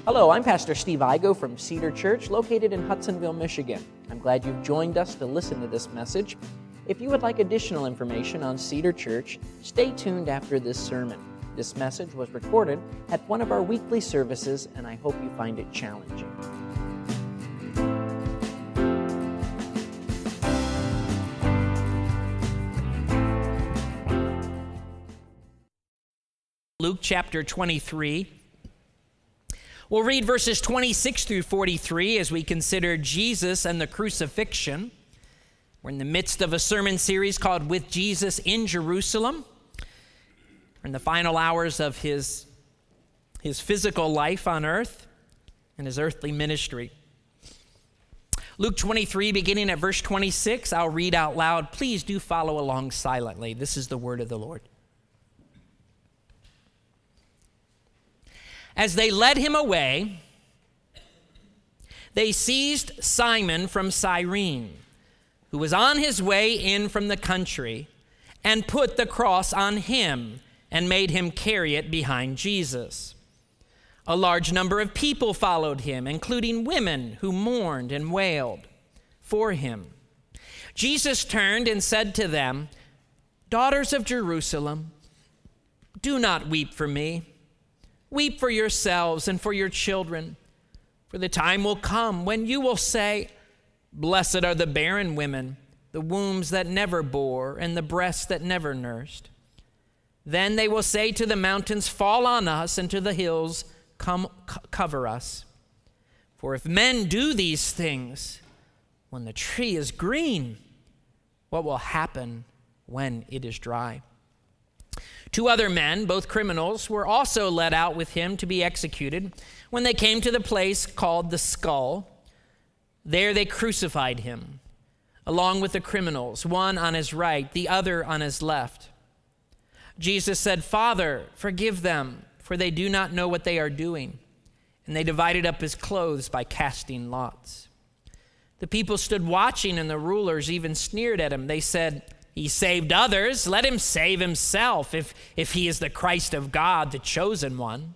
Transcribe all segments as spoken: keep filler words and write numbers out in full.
Hello, I'm Pastor Steve Igo from Cedar Church, located in Hudsonville, Michigan. I'm glad you've joined us to listen to this message. If you would like additional information on Cedar Church, stay tuned after this sermon. This message was recorded at one of our weekly services, and I hope you find it challenging. Luke chapter twenty-three. We'll read verses twenty-six through forty-three as we consider Jesus and the crucifixion. We're in the midst of a sermon series called With Jesus in Jerusalem. We're in the final hours of his, his physical life on earth and his earthly ministry. Luke twenty-three, beginning at verse twenty-six, I'll read out loud. Please do follow along silently. This is the word of the Lord. As they led him away, they seized Simon from Cyrene, who was on his way in from the country, and put the cross on him and made him carry it behind Jesus. A large number of people followed him, including women who mourned and wailed for him. Jesus turned and said to them, "Daughters of Jerusalem, do not weep for me. Weep for yourselves and for your children, for the time will come when you will say, 'Blessed are the barren women, the wombs that never bore, and the breasts that never nursed.' Then they will say to the mountains, 'Fall on us,' and to the hills, 'Come co- cover us.' For if men do these things when the tree is green, what will happen when it is dry?" Two other men, both criminals, were also led out with him to be executed. When they came to the place called the Skull, there they crucified him, along with the criminals, one on his right, the other on his left. Jesus said, "Father, forgive them, for they do not know what they are doing." And they divided up his clothes by casting lots. The people stood watching, and the rulers even sneered at him. They said, "He saved others. Let him save himself if, if he is the Christ of God, the chosen one."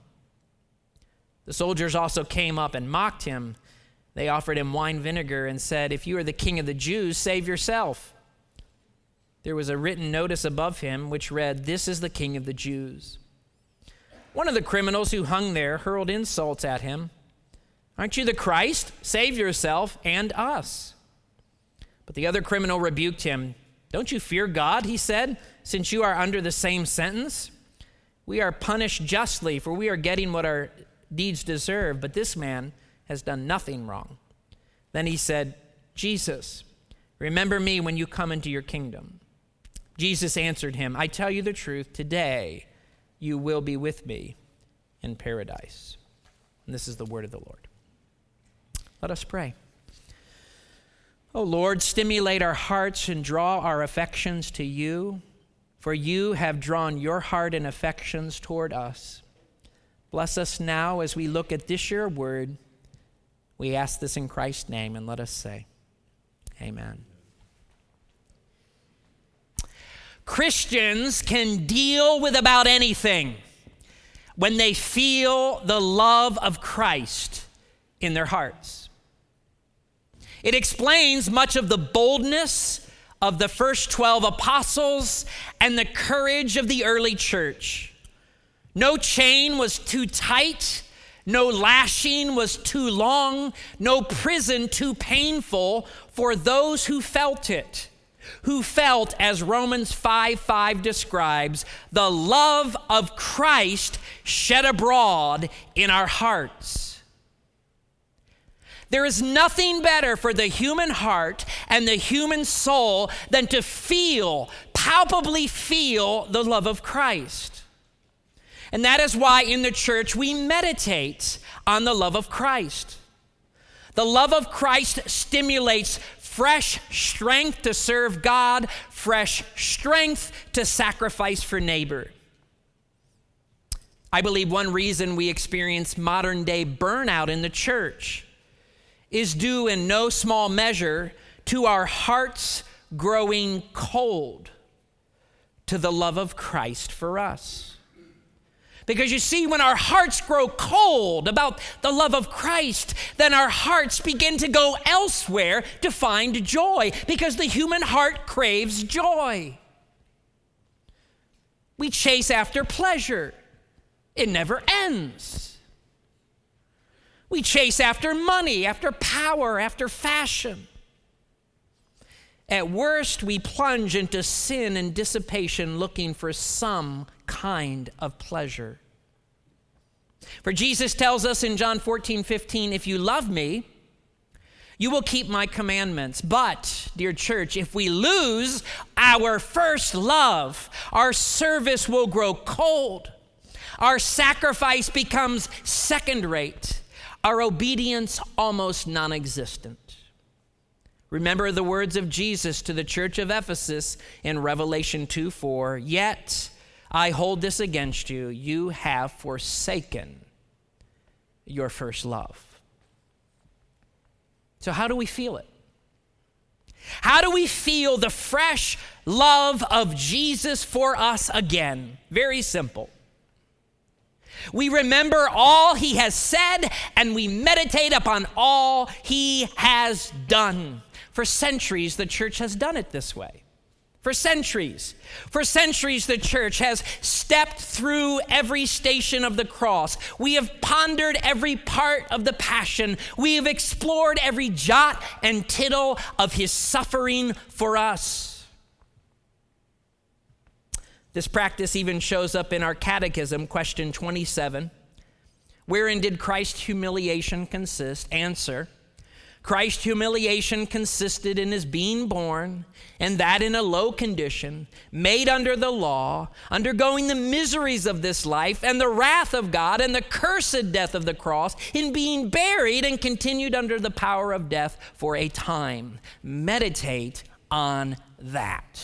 The soldiers also came up and mocked him. They offered him wine vinegar and said, "If you are the king of the Jews, save yourself." There was a written notice above him which read, "This is the king of the Jews." One of the criminals who hung there hurled insults at him. "Aren't you the Christ? Save yourself and us." But the other criminal rebuked him. "Don't you fear God," he said, "since you are under the same sentence? We are punished justly, for we are getting what our deeds deserve, but this man has done nothing wrong." Then he said, "Jesus, remember me when you come into your kingdom." Jesus answered him, "I tell you the truth, today you will be with me in paradise." And this is the word of the Lord. Let us pray. Oh Lord, stimulate our hearts and draw our affections to you, for you have drawn your heart and affections toward us. Bless us now as we look at this your word. We ask this in Christ's name, and let us say, amen. Christians can deal with about anything when they feel the love of Christ in their hearts. It explains much of the boldness of the first twelve apostles and the courage of the early church. No chain was too tight, no lashing was too long, no prison too painful for those who felt it, who felt, as Romans five five describes, the love of Christ shed abroad in our hearts. There is nothing better for the human heart and the human soul than to feel, palpably feel the love of Christ. And that is why in the church we meditate on the love of Christ. The love of Christ stimulates fresh strength to serve God, fresh strength to sacrifice for neighbor. I believe one reason we experience modern day burnout in the church is due in no small measure to our hearts growing cold to the love of Christ for us. Because you see, when our hearts grow cold about the love of Christ, then our hearts begin to go elsewhere to find joy, because the human heart craves joy. We chase after pleasure. It never ends. We chase after money, after power, after fashion. At worst, we plunge into sin and dissipation looking for some kind of pleasure. For Jesus tells us in John fourteen fifteen, if you love me, you will keep my commandments. But, dear church, if we lose our first love, our service will grow cold. Our sacrifice becomes second-rate. Our obedience almost non-existent. Remember the words of Jesus to the church of Ephesus in Revelation two four. Yet I hold this against you. You have forsaken your first love. So how do we feel it? How do we feel the fresh love of Jesus for us again? Very simple. We remember all he has said, and we meditate upon all he has done. For centuries, the church has done it this way. For centuries. For centuries, the church has stepped through every station of the cross. We have pondered every part of the passion. We have explored every jot and tittle of his suffering for us. This practice even shows up in our catechism, question twenty-seven. Wherein did Christ's humiliation consist? Answer. Christ's humiliation consisted in his being born, and that in a low condition, made under the law, undergoing the miseries of this life and the wrath of God and the cursed death of the cross, in being buried and continued under the power of death for a time. Meditate on that.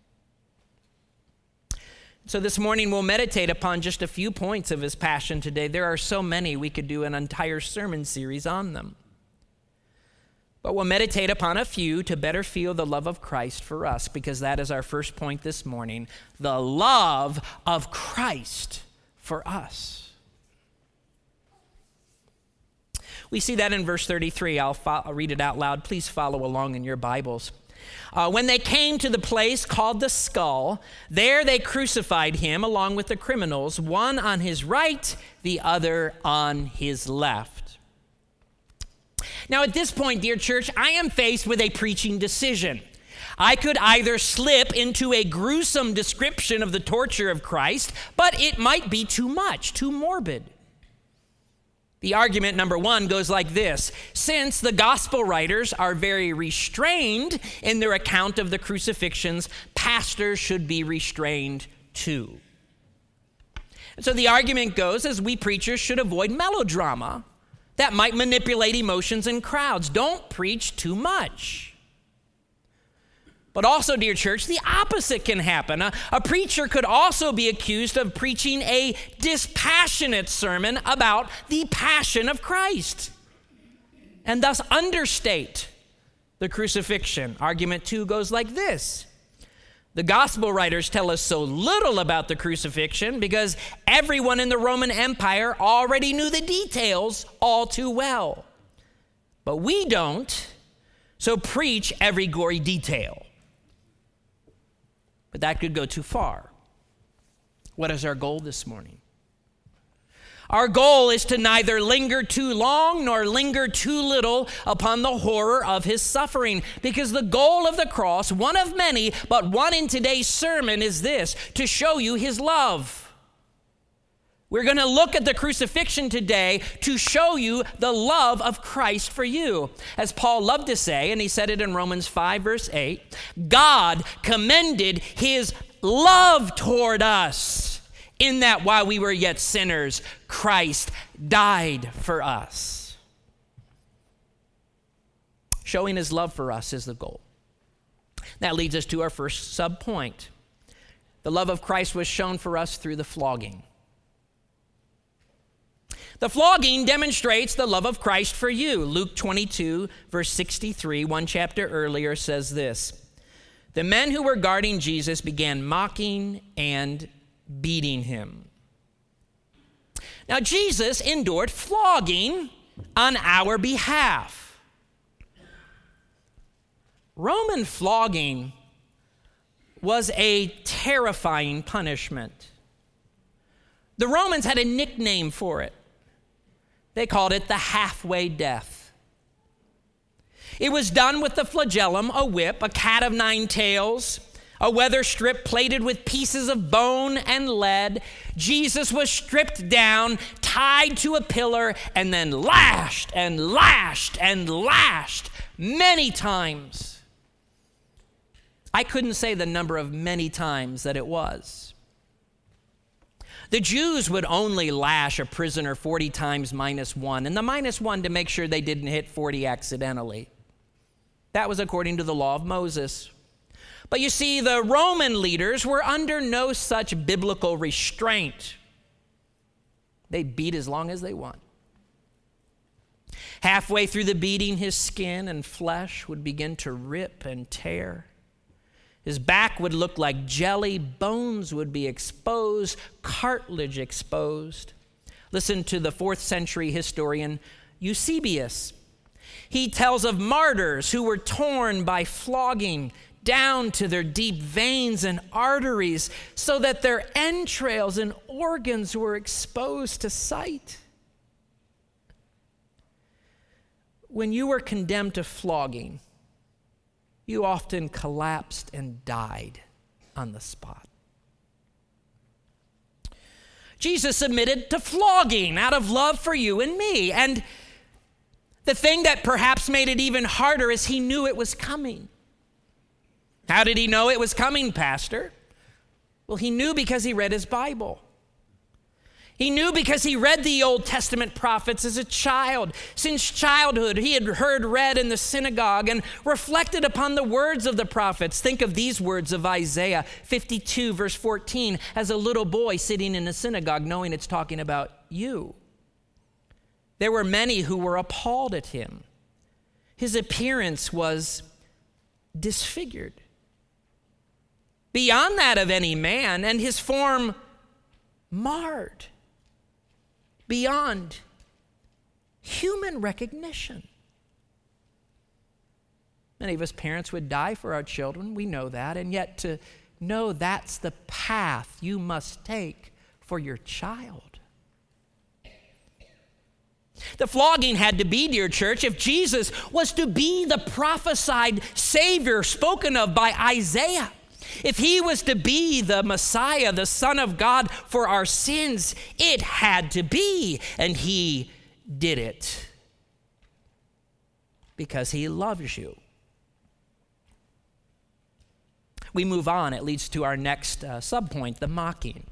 So this morning we'll meditate upon just a few points of his passion today. There are so many, we could do an entire sermon series on them. But we'll meditate upon a few to better feel the love of Christ for us, because that is our first point this morning, the love of Christ for us. We see that in verse thirty-three. I'll, fo- I'll read it out loud. Please follow along in your Bibles. Uh, when they came to the place called the Skull, there they crucified him along with the criminals, one on his right, the other on his left. Now, at this point, dear church, I am faced with a preaching decision. I could either slip into a gruesome description of the torture of Christ, but it might be too much, too morbid. The argument, number one, goes like this. Since the gospel writers are very restrained in their account of the crucifixions, pastors should be restrained too. And so the argument goes as we preachers should avoid melodrama that might manipulate emotions in crowds. Don't preach too much. But also, dear church, the opposite can happen. A, a preacher could also be accused of preaching a dispassionate sermon about the passion of Christ, and thus understate the crucifixion. Argument two goes like this. The gospel writers tell us so little about the crucifixion because everyone in the Roman Empire already knew the details all too well. But we don't, so preach every gory detail. But that could go too far. What is our goal this morning? Our goal is to neither linger too long nor linger too little upon the horror of his suffering, because the goal of the cross, one of many, but one in today's sermon, is this: to show you his love. We're going to look at the crucifixion today to show you the love of Christ for you. As Paul loved to say, and he said it in Romans five, verse eight, God commended his love toward us, in that while we were yet sinners, Christ died for us. Showing his love for us is the goal. That leads us to our first sub-point. The love of Christ was shown for us through the flogging. The flogging demonstrates the love of Christ for you. Luke twenty-two, verse sixty-three, one chapter earlier, says this: the men who were guarding Jesus began mocking and beating him. Now, Jesus endured flogging on our behalf. Roman flogging was a terrifying punishment. The Romans had a nickname for it. They called it the halfway death. It was done with the flagellum, a whip, a cat of nine tails, a weather strip plated with pieces of bone and lead. Jesus was stripped down, tied to a pillar, and then lashed and lashed and lashed many times. I couldn't say the number of many times that it was. The Jews would only lash a prisoner forty times minus one, and the minus one to make sure they didn't hit forty accidentally. That was according to the law of Moses. But you see, the Roman leaders were under no such biblical restraint. They beat as long as they want. Halfway through the beating, his skin and flesh would begin to rip and tear. His back would look like jelly, bones would be exposed, cartilage exposed. Listen to the fourth century historian Eusebius. He tells of martyrs who were torn by flogging down to their deep veins and arteries so that their entrails and organs were exposed to sight. When you were condemned to flogging, you often collapsed and died on the spot. Jesus submitted to flogging out of love for you and me. And the thing that perhaps made it even harder is he knew it was coming. How did he know it was coming, Pastor? Well, he knew because he read his Bible. He knew because he read the Old Testament prophets as a child. Since childhood, he had heard read in the synagogue and reflected upon the words of the prophets. Think of these words of Isaiah fifty-two, verse fourteen, as a little boy sitting in a synagogue, knowing it's talking about you. There were many who were appalled at him. His appearance was disfigured beyond that of any man, and his form marred beyond human recognition. Many of us parents would die for our children. We know that. And yet to know that's the path you must take for your child. The flogging had to be, dear church, if Jesus was to be the prophesied Savior spoken of by Isaiah. If he was to be the Messiah, the Son of God for our sins, it had to be. And he did it because he loves you. We move on. It leads to our next uh, subpoint, the mocking.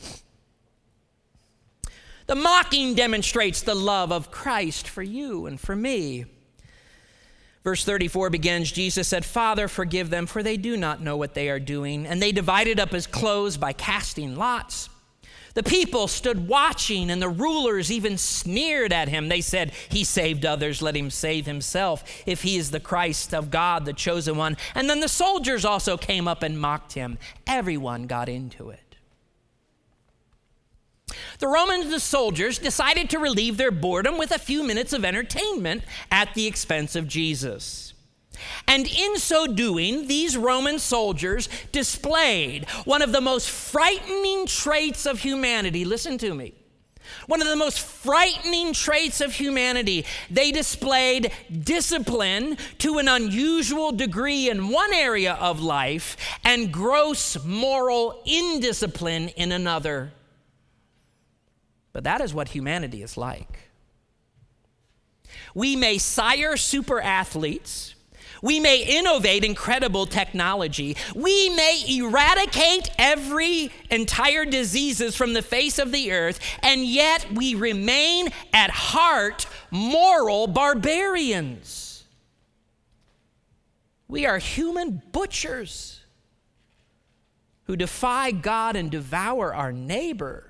The mocking demonstrates the love of Christ for you and for me. Verse thirty-four begins, Jesus said, "Father, forgive them, for they do not know what they are doing." And they divided up his clothes by casting lots. The people stood watching, and the rulers even sneered at him. They said, "He saved others, let him save himself, if he is the Christ of God, the chosen one." And then the soldiers also came up and mocked him. Everyone got into it. The Roman soldiers decided to relieve their boredom with a few minutes of entertainment at the expense of Jesus. And in so doing, these Roman soldiers displayed one of the most frightening traits of humanity. Listen to me. One of the most frightening traits of humanity. They displayed discipline to an unusual degree in one area of life and gross moral indiscipline in another. But that is what humanity is like. We may sire super athletes. We may innovate incredible technology. We may eradicate every entire diseases from the face of the earth, and yet we remain at heart moral barbarians. We are human butchers who defy God and devour our neighbor.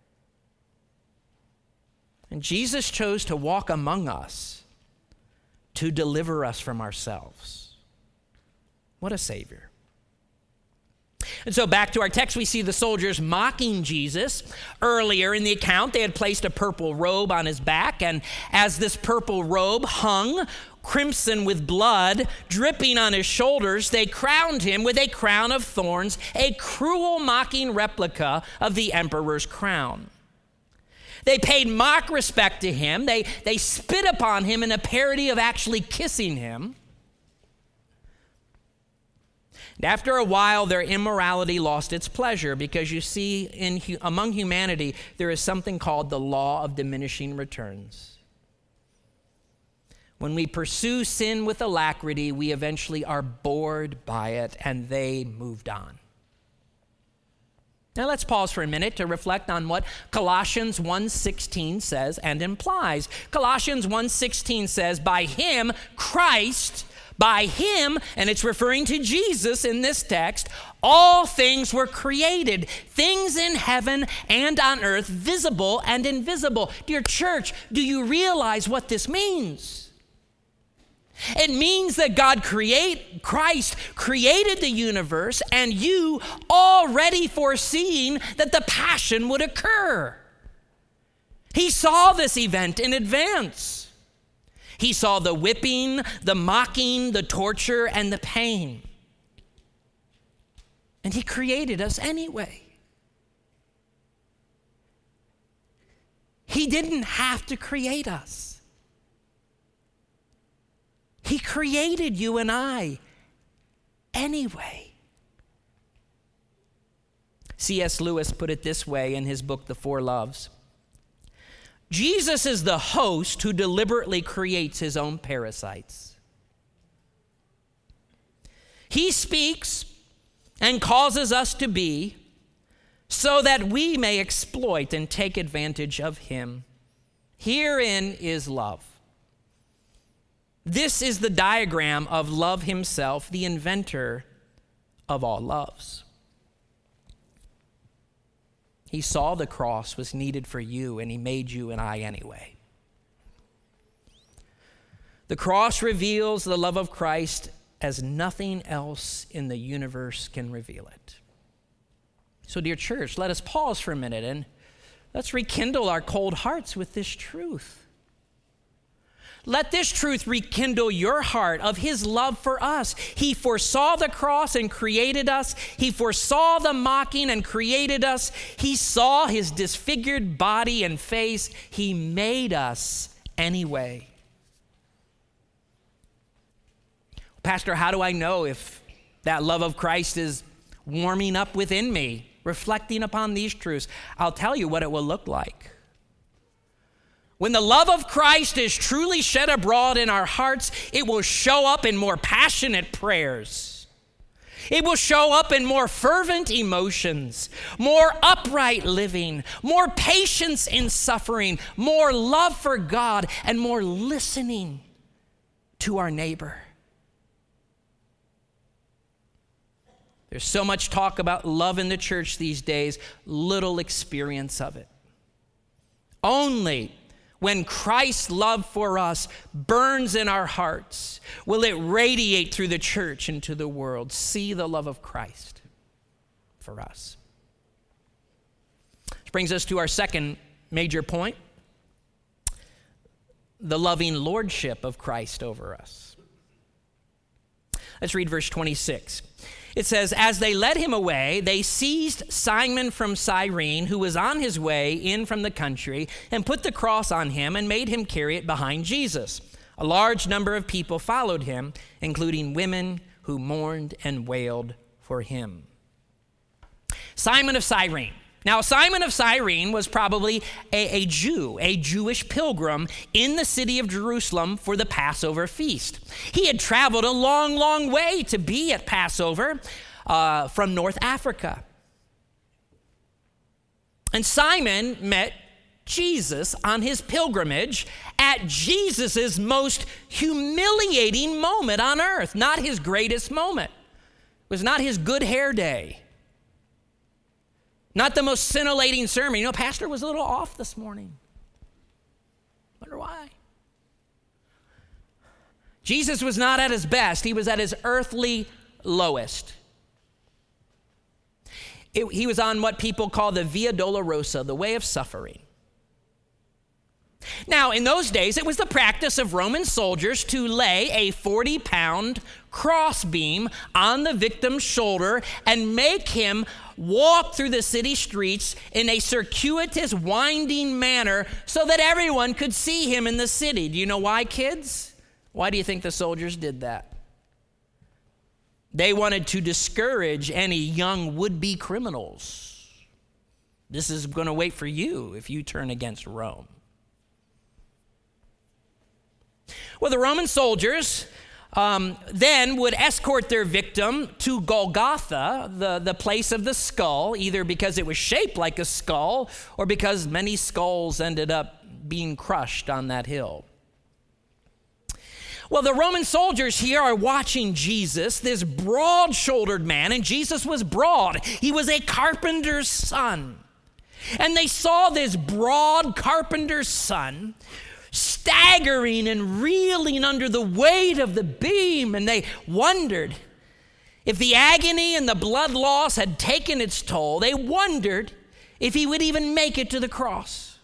And Jesus chose to walk among us to deliver us from ourselves. What a Savior. And so back to our text, we see the soldiers mocking Jesus. Earlier in the account, they had placed a purple robe on his back, and as this purple robe hung crimson with blood dripping on his shoulders, they crowned him with a crown of thorns, a cruel mocking replica of the emperor's crown. They paid mock respect to him. They, they spit upon him in a parody of actually kissing him. And after a while, their immorality lost its pleasure, because you see, in among humanity, there is something called the law of diminishing returns. When we pursue sin with alacrity, we eventually are bored by it, and they moved on. Now let's pause for a minute to reflect on what Colossians one sixteen says and implies. Colossians one sixteen says, by him, Christ, by him, and it's referring to Jesus in this text, all things were created, things in heaven and on earth, visible and invisible. Dear church, do you realize what this means? It means that God create, Christ created the universe, and you already foreseeing that the passion would occur. He saw this event in advance. He saw the whipping, the mocking, the torture, and the pain. And he created us anyway. He didn't have to create us. He created you and I anyway. C S Lewis put it this way in his book, The Four Loves. Jesus is the host who deliberately creates his own parasites. He speaks and causes us to be so that we may exploit and take advantage of him. Herein is love. This is the diagram of love himself, the inventor of all loves. He saw the cross was needed for you, and he made you and I anyway. The cross reveals the love of Christ as nothing else in the universe can reveal it. So, dear church, let us pause for a minute and let's rekindle our cold hearts with this truth. Let this truth rekindle your heart of his love for us. He foresaw the cross and created us. He foresaw the mocking and created us. He saw his disfigured body and face. He made us anyway. Pastor, how do I know if that love of Christ is warming up within me, reflecting upon these truths? I'll tell you what it will look like. When the love of Christ is truly shed abroad in our hearts, it will show up in more passionate prayers. It will show up in more fervent emotions, more upright living, more patience in suffering, more love for God, and more listening to our neighbor. There's so much talk about love in the church these days, little experience of it. Only when Christ's love for us burns in our hearts, will it radiate through the church into the world. See the love of Christ for us. Which brings us to our second major point, the loving lordship of Christ over us. Let's read verse twenty-six. It says, as they led him away, they seized Simon from Cyrene, who was on his way in from the country, and put the cross on him and made him carry it behind Jesus. A large number of people followed him, including women who mourned and wailed for him. Simon of Cyrene. Now, Simon of Cyrene was probably a, a Jew, a Jewish pilgrim in the city of Jerusalem for the Passover feast. He had traveled a long, long way to be at Passover uh, from North Africa. And Simon met Jesus on his pilgrimage at Jesus' most humiliating moment on earth, not his greatest moment. It was not his good hair day. Not the most scintillating sermon. You know, pastor was a little off this morning. Wonder why. Jesus was not at his best. He was at his earthly lowest. It, he was on what people call the Via Dolorosa, the way of suffering. Now, in those days, it was the practice of Roman soldiers to lay a forty-pound crossbeam on the victim's shoulder and make him walk through the city streets in a circuitous, winding manner so that everyone could see him in the city. Do you know why, kids? Why do you think the soldiers did that? They wanted to discourage any young would-be criminals. This is going to wait for you if you turn against Rome. Well, the Roman soldiers um, then would escort their victim to Golgotha, the, the place of the skull, either because it was shaped like a skull or because many skulls ended up being crushed on that hill. Well, the Roman soldiers here are watching Jesus, this broad-shouldered man, and Jesus was broad. He was a carpenter's son. And they saw this broad carpenter's son staggering and reeling under the weight of the beam, and they wondered if the agony and the blood loss had taken its toll. They wondered if he would even make it to the cross.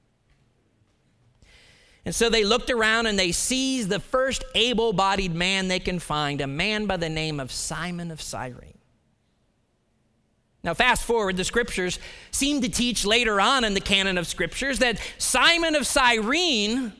And so they looked around and they seized the first able-bodied man they can find, a man by the name of Simon of Cyrene. Now, fast forward, the scriptures seem to teach later on in the canon of scriptures that Simon of Cyrene,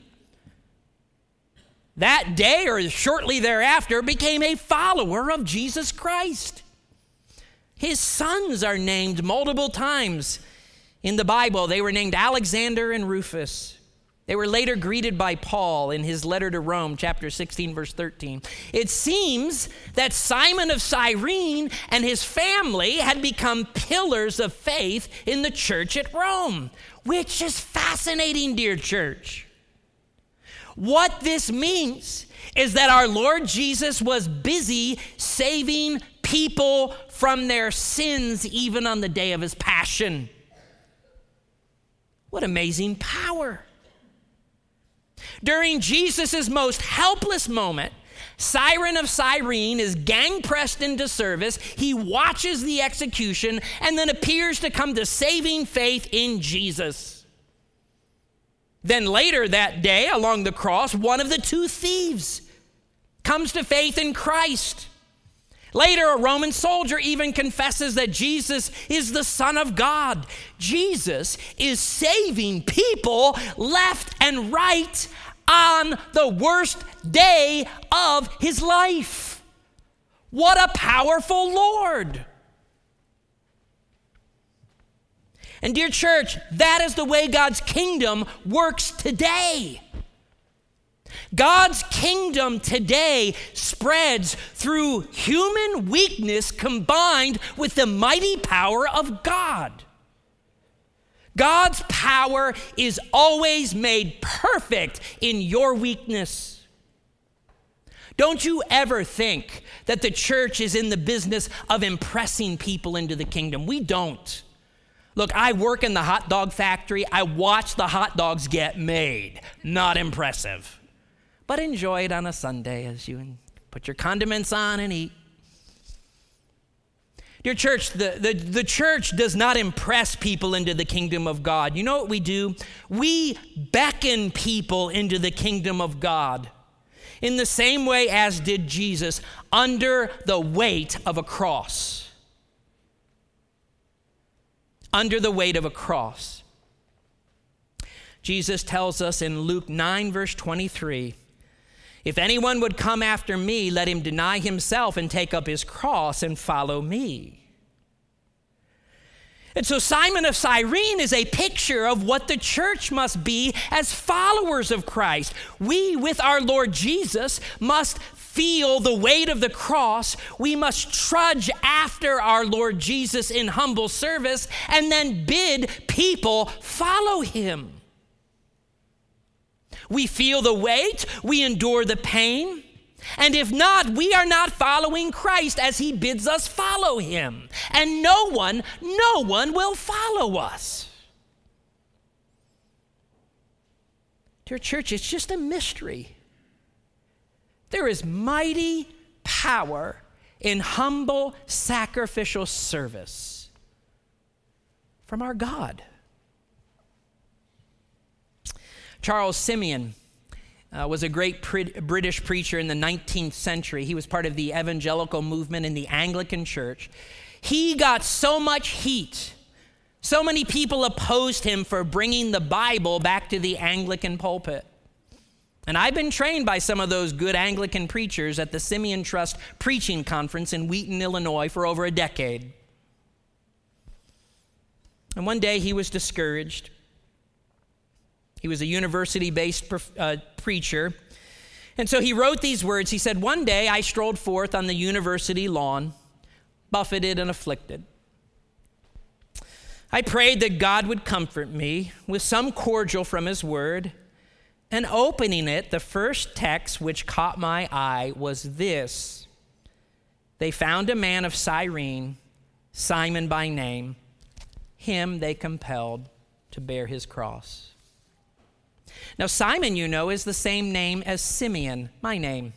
that day or shortly thereafter, became a follower of Jesus Christ. His sons are named multiple times in the Bible. They were named Alexander and Rufus. They were later greeted by Paul in his letter to Rome, chapter sixteen, verse thirteen. It seems that Simon of Cyrene and his family had become pillars of faith in the church at Rome, which is fascinating, dear church. What this means is that our Lord Jesus was busy saving people from their sins even on the day of his passion. What amazing power. During Jesus' most helpless moment, Simon of Cyrene is gang-pressed into service. He watches the execution and then appears to come to saving faith in Jesus. Then later that day, along the cross, one of the two thieves comes to faith in Christ. Later, a Roman soldier even confesses that Jesus is the Son of God. Jesus is saving people left and right on the worst day of his life. What a powerful Lord. And dear church, that is the way God's kingdom works today. God's kingdom today spreads through human weakness combined with the mighty power of God. God's power is always made perfect in your weakness. Don't you ever think that the church is in the business of impressing people into the kingdom. We don't. Look, I work in the hot dog factory. I watch the hot dogs get made. Not impressive. But enjoy it on a Sunday as you put your condiments on and eat. Dear church, the, the, the church does not impress people into the kingdom of God. You know what we do? We beckon people into the kingdom of God in the same way as did Jesus, under the weight of a cross. Under the weight of a cross. Jesus tells us in Luke nine, verse twenty-three, if anyone would come after me, let him deny himself and take up his cross and follow me. And so Simon of Cyrene is a picture of what the church must be as followers of Christ. We, with our Lord Jesus, must feel the weight of the cross. We must trudge after our Lord Jesus in humble service and then bid people follow him. We feel the weight, we endure the pain, and if not, we are not following Christ as he bids us follow him. And no one, no one will follow us. Dear church, it's just a mystery. There is mighty power in humble sacrificial service. from our God. Charles Simeon uh, was a great pre- British preacher in the nineteenth century. He was part of the evangelical movement in the Anglican Church. He got so much heat. So many people opposed him for bringing the Bible back to the Anglican pulpit. And I've been trained by some of those good Anglican preachers at the Simeon Trust Preaching Conference in Wheaton, Illinois, for over a decade. And one day he was discouraged. He was a university-based uh, preacher. And so he wrote these words. He said, "One day I strolled forth on the university lawn, buffeted and afflicted. I prayed that God would comfort me with some cordial from his word. And opening it, the first text which caught my eye was this: they found a man of Cyrene, Simon by name. Him they compelled to bear his cross." Now, Simon, you know, is the same name as Simeon, my name.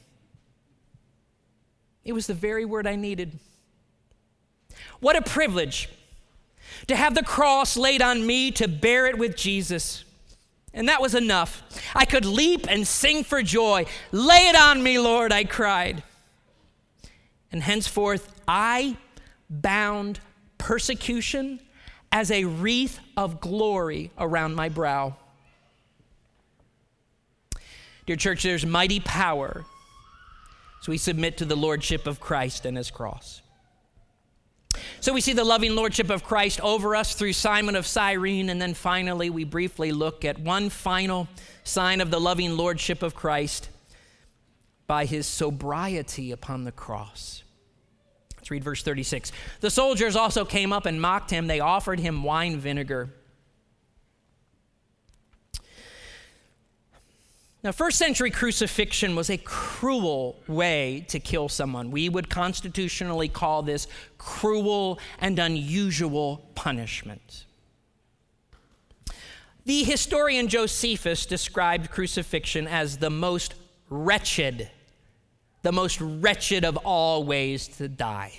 It was the very word I needed. What a privilege to have the cross laid on me to bear it with Jesus. And that was enough. I could leap and sing for joy. "Lay it on me, Lord," I cried. And henceforth, I bound persecution as a wreath of glory around my brow. Dear church, there's mighty power as we submit to the lordship of Christ and his cross. So we see the loving lordship of Christ over us through Simon of Cyrene, and then finally we briefly look at one final sign of the loving lordship of Christ by his sobriety upon the cross. Let's read verse thirty-six. "The soldiers also came up and mocked him. They offered him wine vinegar." Now, first century crucifixion was a cruel way to kill someone. We would constitutionally call this cruel and unusual punishment. The historian Josephus described crucifixion as the most wretched, the most wretched of all ways to die.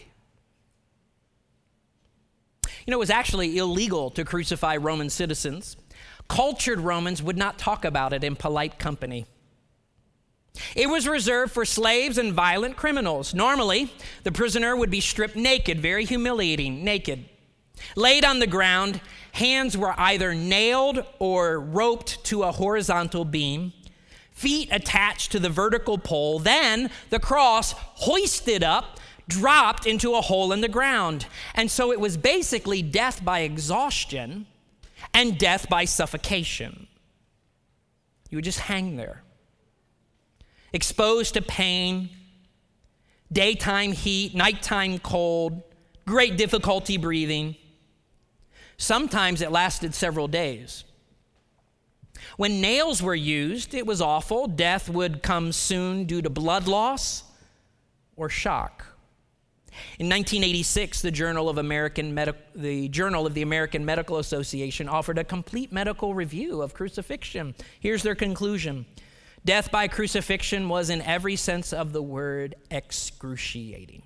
You know, it was actually illegal to crucify Roman citizens. Cultured Romans would not talk about it in polite company. It was reserved for slaves and violent criminals. Normally, the prisoner would be stripped naked, very humiliating, naked. Laid on the ground, hands were either nailed or roped to a horizontal beam, feet attached to the vertical pole, then the cross hoisted up, dropped into a hole in the ground. And so it was basically death by exhaustion and death by suffocation. You would just hang there, exposed to pain, daytime heat, nighttime cold, great difficulty breathing. Sometimes it lasted several days. When nails were used, it was awful. Death would come soon due to blood loss or shock. In nineteen eighty-six, the Journal of American Medi- the Journal of the American Medical Association offered a complete medical review of crucifixion. Here's their conclusion: death by crucifixion was, in every sense of the word, excruciating.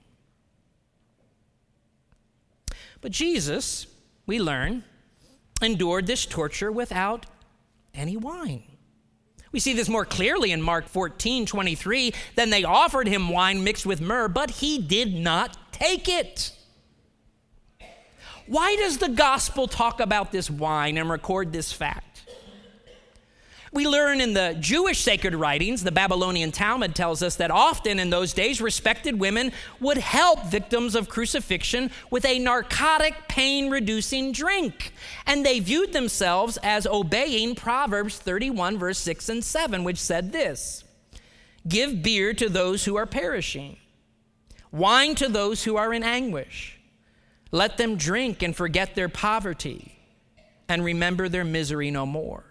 But Jesus, we learn, endured this torture without any wine. We see this more clearly in Mark fourteen twenty-three. "Then they offered him wine mixed with myrrh, but he did not take it." Why does the gospel talk about this wine and record this fact? We learn in the Jewish sacred writings, the Babylonian Talmud tells us that often in those days, respected women would help victims of crucifixion with a narcotic pain-reducing drink. And they viewed themselves as obeying Proverbs thirty-one, verse six and seven, which said this: "Give beer to those who are perishing, wine to those who are in anguish. Let them drink and forget their poverty and remember their misery no more."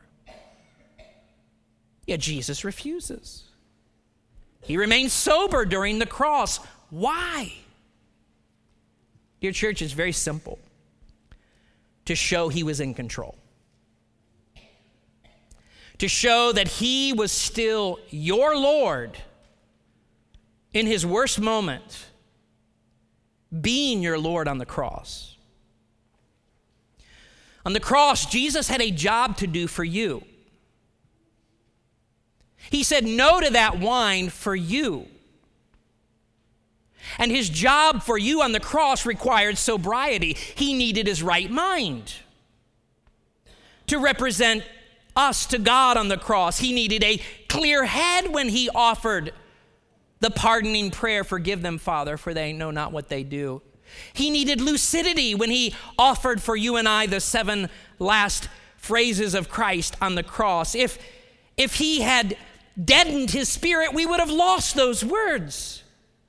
Yet Jesus refuses. He remains sober during the cross. Why? Dear church, it's very simple. To show he was in control. To show that he was still your Lord in his worst moment, being your Lord on the cross. On the cross, Jesus had a job to do for you. He said no to that wine for you. And his job for you on the cross required sobriety. He needed his right mind to represent us to God on the cross. He needed a clear head when he offered the pardoning prayer, "Forgive them, Father, for they know not what they do." He needed lucidity when he offered for you and I the seven last phrases of Christ on the cross. If, if he had deadened his spirit, we would have lost those words.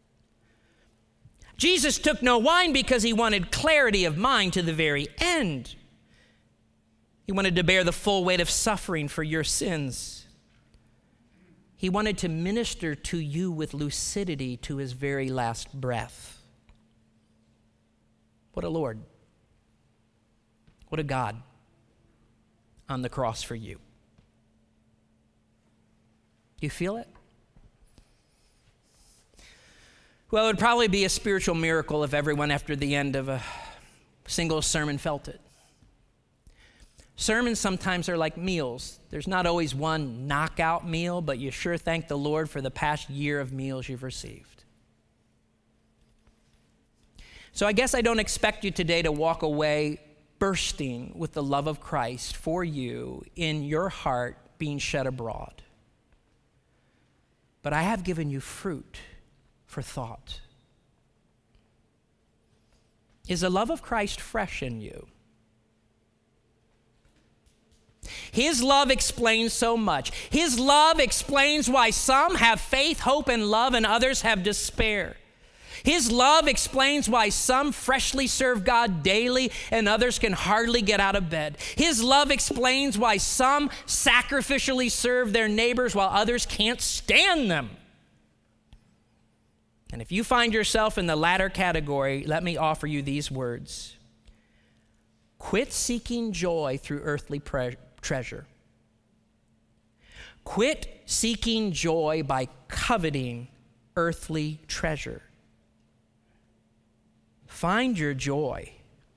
Jesus took no wine because he wanted clarity of mind to the very end. He wanted to bear the full weight of suffering for your sins. He wanted to minister to you with lucidity to his very last breath. What a Lord. What a God on the cross for you. Do you feel it? Well, it would probably be a spiritual miracle if everyone after the end of a single sermon felt it. Sermons sometimes are like meals. There's not always one knockout meal, but you sure thank the Lord for the past year of meals you've received. So I guess I don't expect you today to walk away bursting with the love of Christ for you in your heart being shed abroad. But I have given you fruit for thought. Is the love of Christ fresh in you? His love explains so much. His love explains why some have faith, hope, and love, and others have despair. His love explains why some freshly serve God daily and others can hardly get out of bed. His love explains why some sacrificially serve their neighbors while others can't stand them. And if you find yourself in the latter category, let me offer you these words. Quit seeking joy through earthly pre- treasure. Quit seeking joy by coveting earthly treasure. Find your joy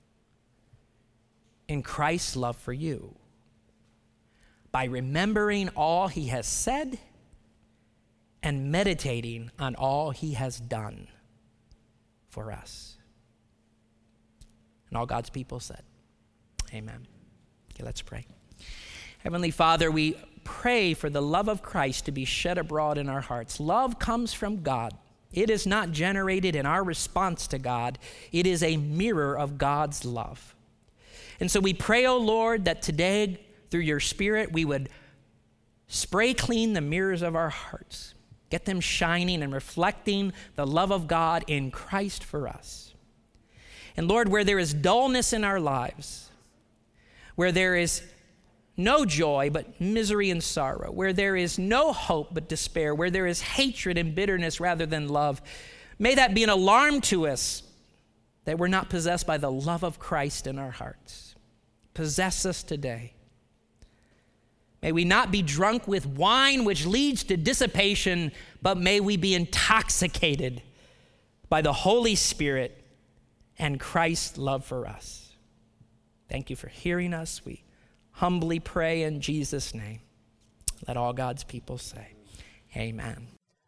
in Christ's love for you by remembering all he has said and meditating on all he has done for us. And all God's people said, amen. Okay, let's pray. Heavenly Father, we pray for the love of Christ to be shed abroad in our hearts. Love comes from God. It is not generated in our response to God. It is a mirror of God's love. And so we pray, oh Lord, that today, through your Spirit, we would spray clean the mirrors of our hearts, get them shining and reflecting the love of God in Christ for us. And Lord, where there is dullness in our lives, where there is no joy but misery and sorrow, where there is no hope but despair, where there is hatred and bitterness rather than love, may that be an alarm to us that we're not possessed by the love of Christ in our hearts. Possess us today. May we not be drunk with wine which leads to dissipation, but may we be intoxicated by the Holy Spirit and Christ's love for us. Thank you for hearing us. We humbly pray in Jesus' name. Let all God's people say, amen.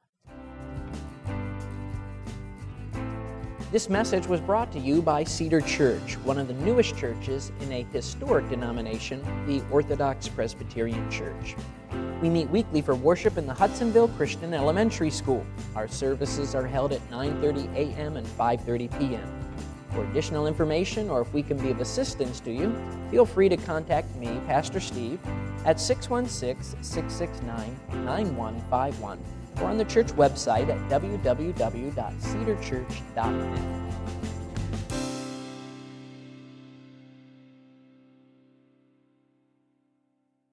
This message was brought to you by Cedar Church, one of the newest churches in a historic denomination, the Orthodox Presbyterian Church. We meet weekly for worship in the Hudsonville Christian Elementary School. Our services are held at nine thirty a.m. and five thirty p.m. For additional information, or if we can be of assistance to you, feel free to contact me, Pastor Steve, at six one six, six six nine, nine one five one, or on the church website at w w w dot cedar church dot net.